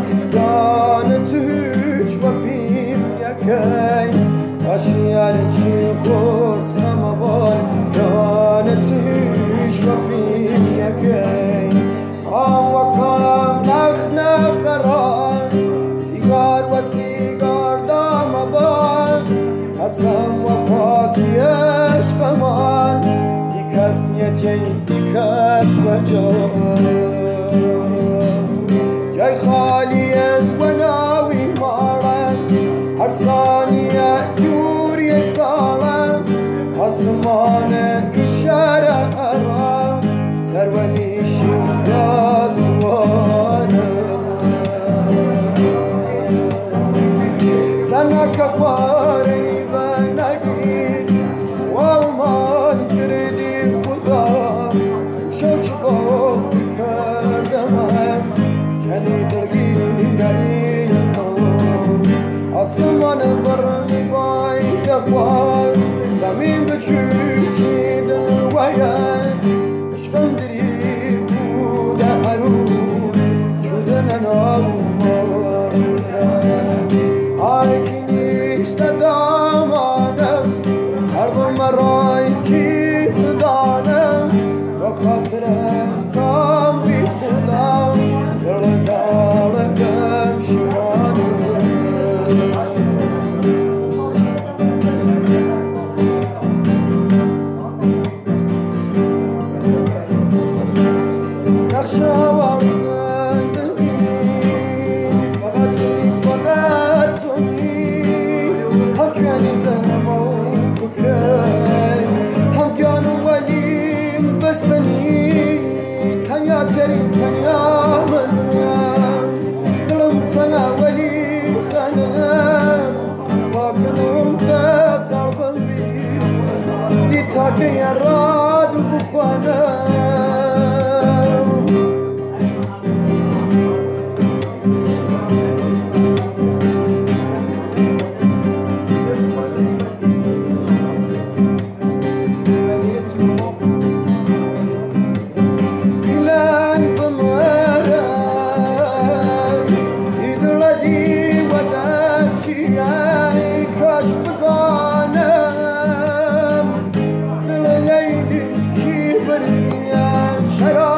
گان تو هیچ بپیم یکی اشیالشی قرص هموال گان تو هیچ بپیم یکی کام و کام نخ نخران سیگار و سیگار دام باد قسم و پاکی عشقمان دیکس یتی دیکس بجان جای خالیت و ناوی مارد هر ثانیه دوری سالم آسمان اشاره را سرونیشی داستوانه سنک خواری و نگید و من کردی خدا شوچ بغضی کردم کنی درگیره آسمان برمی باید خواه زمین بچوچی دلویه عشقم دری بوده عروس شده نناماره آیکی نیشت دامانم قلبم مرای کی سزانم به خاطرم کام بی خودم دردارم شیرانم نخشاور زندگی فقط زنی هم کنی زنمون بکی هم گانو ولیم بسنی تنیا ترین تنیا منم دلم تنها ولی خانم ساکنم که قلبم بی دی تاکی راد بخوانم Shut up!